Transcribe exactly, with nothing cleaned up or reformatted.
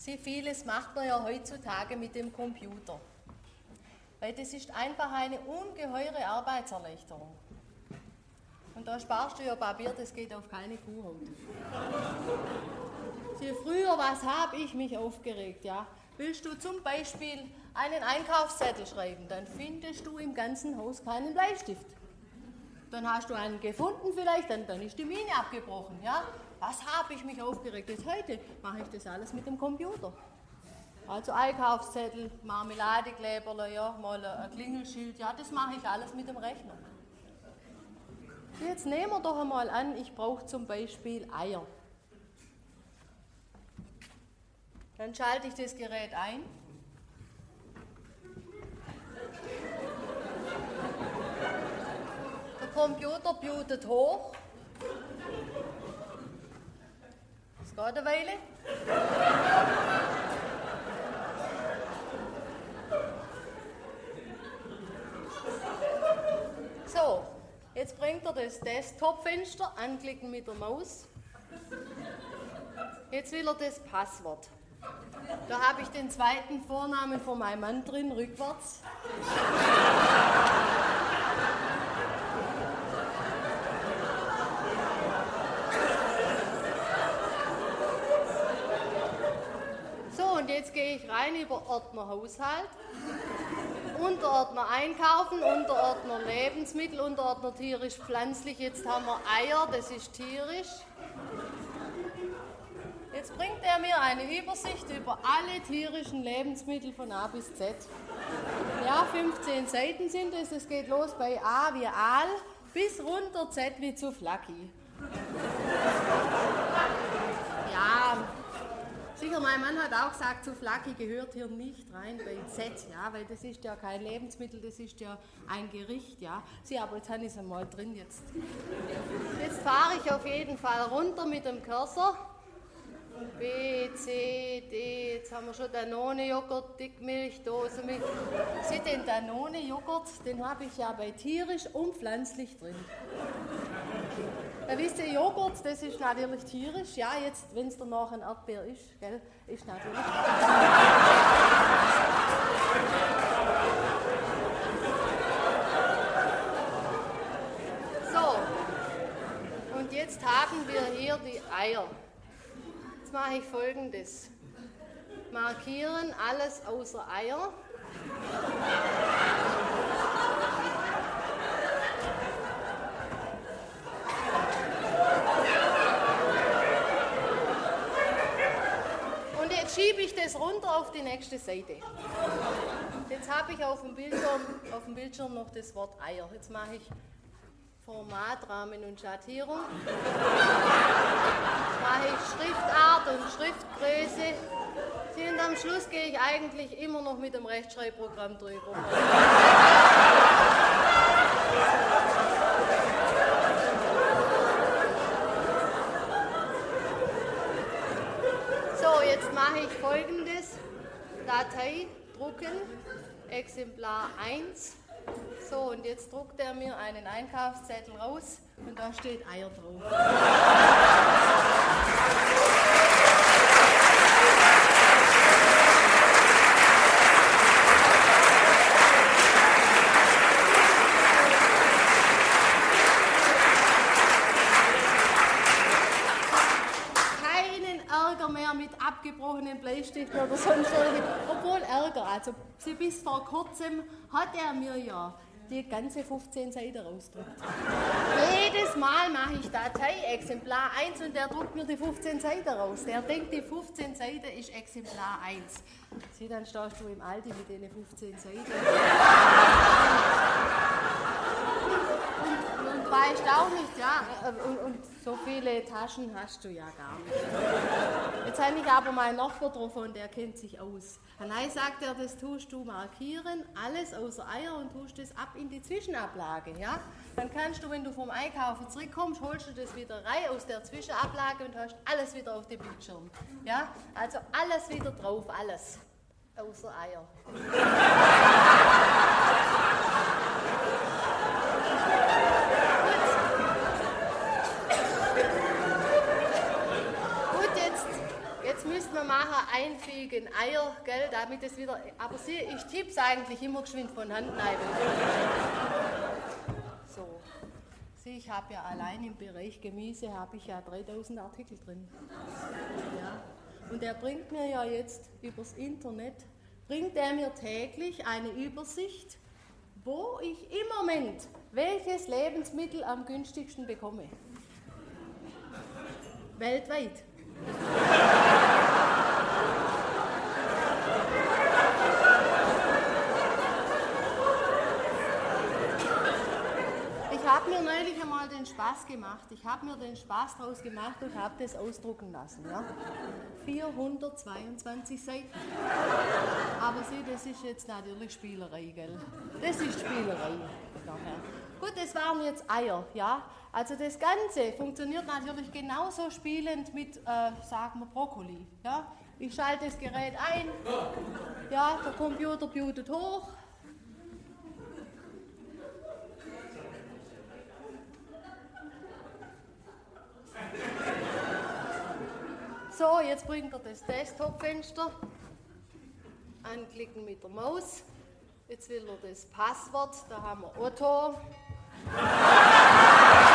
Sehr vieles macht man ja heutzutage mit dem Computer. Weil das ist einfach eine ungeheure Arbeitserleichterung. Und da sparst du ja Papier, das geht auf keine Kuhhaut. Sehr früher, was habe ich mich aufgeregt, ja? Willst du zum Beispiel einen Einkaufszettel schreiben, dann findest du im ganzen Haus keinen Bleistift. Dann hast du einen gefunden vielleicht, dann, dann ist die Mine abgebrochen, ja? Was habe ich mich aufgeregt? Jetzt heute mache ich das alles mit dem Computer. Also Einkaufszettel, Marmeladekleberle, ja, mal ein Klingelschild, ja, das mache ich alles mit dem Rechner. Jetzt nehmen wir doch einmal an, ich brauche zum Beispiel Eier. Dann schalte ich das Gerät ein. Der Computer bootet hoch. Das geht eine Weile. So, jetzt bringt er das Desktop-Fenster, anklicken mit der Maus. Jetzt will er das Passwort. Da habe ich den zweiten Vornamen von meinem Mann drin, rückwärts. So, und jetzt gehe ich rein über Ordner Haushalt, Unterordner Einkaufen, Unterordner Lebensmittel, Unterordner tierisch pflanzlich. Jetzt haben wir Eier, das ist tierisch. Jetzt bringt er mir eine Übersicht über alle tierischen Lebensmittel von A bis Z. Ja, fünfzehn Seiten sind es. Es geht los bei A wie Aal bis runter Z wie zu Flacki. Ja, sicher, mein Mann hat auch gesagt, zu Flacki gehört hier nicht rein bei Z, ja, weil das ist ja kein Lebensmittel, das ist ja ein Gericht, ja. Sieh, aber jetzt habe ich es einmal drin jetzt. Jetzt fahre ich auf jeden Fall runter mit dem Cursor. B, C, D, jetzt haben wir schon Danone-Joghurt, Dickmilch, Dosenmilch. Seht den Danone-Joghurt, den habe ich ja bei tierisch und pflanzlich drin. Da wisst ihr, Joghurt, das ist natürlich tierisch. Ja, jetzt, wenn es danach ein Erdbeer ist, gell, ist natürlich. So, und jetzt haben wir hier die Eier. Jetzt mache ich Folgendes. Markieren alles außer Eier. Und jetzt schiebe ich das runter auf die nächste Seite. Jetzt habe ich auf dem Bildschirm, auf dem Bildschirm noch das Wort Eier. Jetzt mache ich Format, Rahmen und Schattierung. Jetzt mache ich Schriftart und Schriftgröße. Und am Schluss gehe ich eigentlich immer noch mit dem Rechtschreibprogramm drüber. So, jetzt mache ich Folgendes. Datei, drucken, Exemplar eins. So, und jetzt druckt er mir einen Einkaufszettel raus und da steht Eier drauf. Keinen Ärger mehr mit abgebrochenen Bleistiften oder sonst irgendwie. Obwohl Ärger, also bis vor kurzem hat er mir ja die ganze fünfzehn Seiten rausdruckt. Jedes Mal mache ich Datei, Exemplar eins und der druckt mir die fünfzehn Seiten raus. Der denkt, die fünfzehn Seiten ist Exemplar eins. Sieh, dann stehst du im Aldi mit den fünfzehn Seiten. Und, und weißt auch nicht, ja, und, und so viele Taschen hast du ja gar nicht. Jetzt habe ich aber meinen Nachbar getroffen und der kennt sich aus. Nein, sagt er, das tust du markieren, alles außer Eier und tust das ab in die Zwischenablage, ja? Dann kannst du, wenn du vom Einkaufen zurückkommst, holst du das wieder rein aus der Zwischenablage und hast alles wieder auf dem Bildschirm, ja? Also alles wieder drauf, alles, außer Eier. Gut, jetzt, jetzt müssen wir mal nachher einfügen, Eier, gell, damit es wieder, aber sie, ich tipp's eigentlich immer geschwind von Hand rein. So, sieh, ich habe ja allein im Bereich Gemüse, habe ich ja dreitausend Artikel drin. Ja. Und er bringt mir ja jetzt übers Internet, bringt er mir täglich eine Übersicht, wo ich im Moment welches Lebensmittel am günstigsten bekomme. Weltweit. Ich habe mir neulich einmal den Spaß gemacht, ich habe mir den Spaß draus gemacht und habe das ausdrucken lassen. Ja? vierhundertzweiundzwanzig Seiten. Aber sieh, das ist jetzt natürlich Spielerei, gell? Das ist Spielerei. Daher. Gut, das waren jetzt Eier, ja? Also das Ganze funktioniert natürlich genauso spielend mit, äh, sagen wir, Brokkoli. Ja? Ich schalte das Gerät ein, ja, der Computer blutet hoch. So, jetzt bringt er das Desktop-Fenster. Anklicken mit der Maus. Jetzt will er das Passwort, da haben wir Otto.